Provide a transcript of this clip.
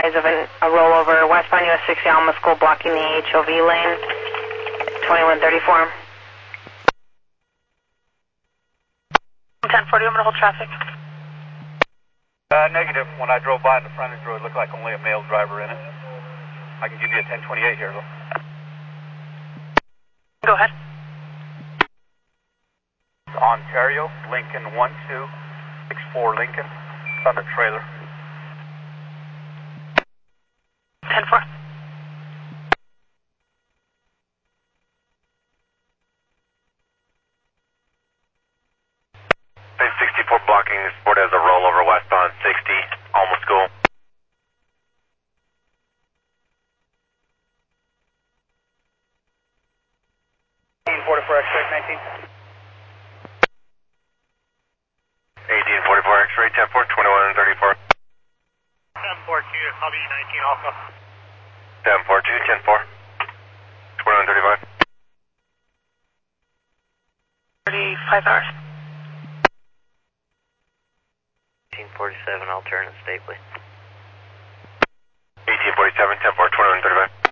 Of a rollover westbound US 60 Alma School blocking the HOV lane 2134. 1040, I'm going to hold traffic. Negative. When I drove by in the frontage road, it looked like only a male driver in it. I can give you a 1028 here, though. Go ahead. Ontario, Lincoln 1264 Lincoln. It's on the trailer. 10-4. Same 64 blocking this board as a rollover westbound 60, Alma School. 1844 X-ray 19. 1844 X-ray 10-4, 2134. 1042, Hobby 19 Alpha. 1042, 10-4, 2135. 35 hours. 1847, I'll turn and stay, please. 1847, 10-4, 2135.